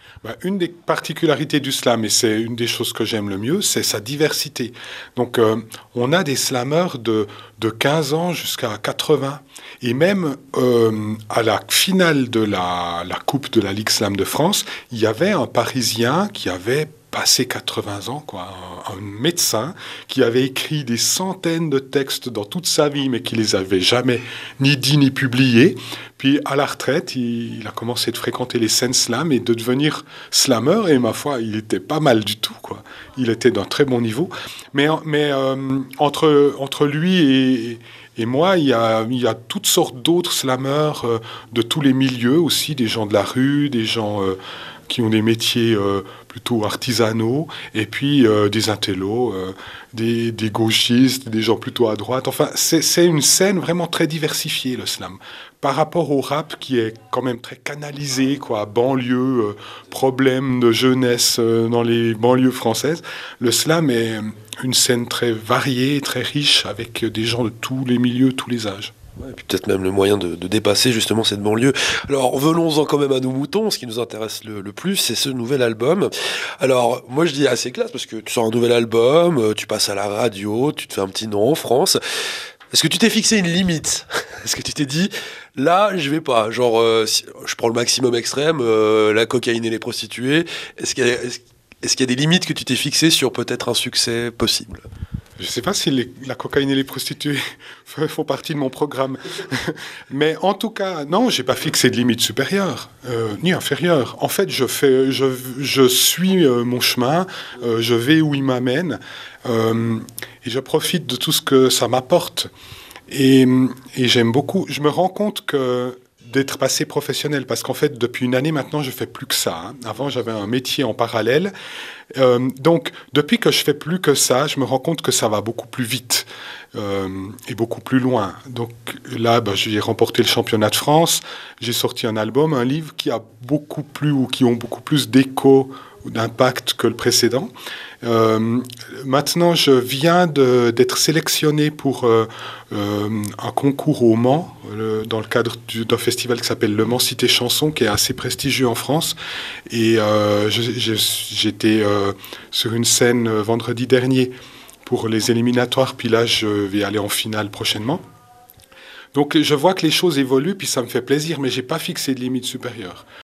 Une des particularités du slam, et c'est une des choses que j'aime le mieux, c'est sa diversité. Donc, on a des slammeurs de 15 ans jusqu'à 80. Et même à la finale de la Coupe de la Ligue Slam de France, il y avait un Parisien qui avait passé 80 ans, quoi, un médecin qui avait écrit des centaines de textes dans toute sa vie, mais qui les avait jamais ni dit ni publiés. Puis à la retraite, il a commencé de fréquenter les scènes slam et de devenir slammer. Et ma foi, il était pas mal du tout, quoi. Il était d'un très bon niveau. Mais entre lui et moi, il y a toutes sortes d'autres slammers de tous les milieux aussi, des gens de la rue, des gens qui ont des métiers plutôt artisanaux, et puis des intellos, des gauchistes, des gens plutôt à droite. Enfin, c'est une scène vraiment très diversifiée, le slam. Par rapport au rap, qui est quand même très canalisé, quoi, banlieue, problèmes de jeunesse dans les banlieues françaises, le slam est une scène très variée, très riche, avec des gens de tous les milieux, tous les âges. Ouais, et puis peut-être même le moyen de dépasser justement cette banlieue. Alors venons-en quand même à nos moutons. Ce qui nous intéresse le plus, c'est ce nouvel album. Alors moi je dis assez classe parce que tu sors un nouvel album, tu passes à la radio, tu te fais un petit nom en France. Est-ce que tu t'es fixé une limite? Est-ce que tu t'es dit, là je vais pas, genre si je prends le maximum extrême, la cocaïne et les prostituées. Est-ce qu'il y a des limites que tu t'es fixées sur peut-être un succès possible? Je ne sais pas si la cocaïne et les prostituées font partie de mon programme. Mais en tout cas, non, je n'ai pas fixé de limite supérieure ni inférieure. En fait, je suis mon chemin, je vais où il m'amène et je profite de tout ce que ça m'apporte. Et j'aime beaucoup. Je me rends compte que d'être passé professionnel, parce qu'en fait, depuis une année maintenant, je fais plus que ça. Hein. Avant, j'avais un métier en parallèle. Donc, depuis que je fais plus que ça, je me rends compte que ça va beaucoup plus vite et beaucoup plus loin. Donc là, j'ai remporté le championnat de France. J'ai sorti un album, un livre qui a beaucoup plus ou qui ont beaucoup plus d'écho ou d'impact que le précédent. Maintenant, je viens d'être sélectionné pour un concours au Mans, dans le cadre d'un festival qui s'appelle Le Mans Cité Chanson, qui est assez prestigieux en France. Et j'étais sur une scène vendredi dernier pour les éliminatoires, puis là, je vais aller en finale prochainement. Donc je vois que les choses évoluent, puis ça me fait plaisir, mais j'ai pas fixé de limite supérieure.